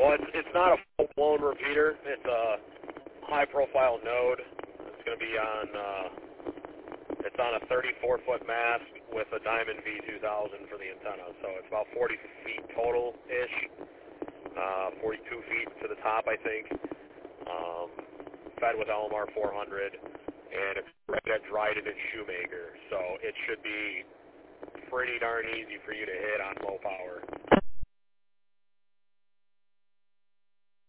Well, it's not a full-blown repeater. It's a high-profile node. It's going to be on, it's on a 34-foot mast with a Diamond V2000 for the antenna. So it's about 40 feet total-ish, 42 feet to the top, I think. Fed with LMR 400, and it's right at Dryden and Shoemaker. So it should be pretty darn easy for you to hit on low power.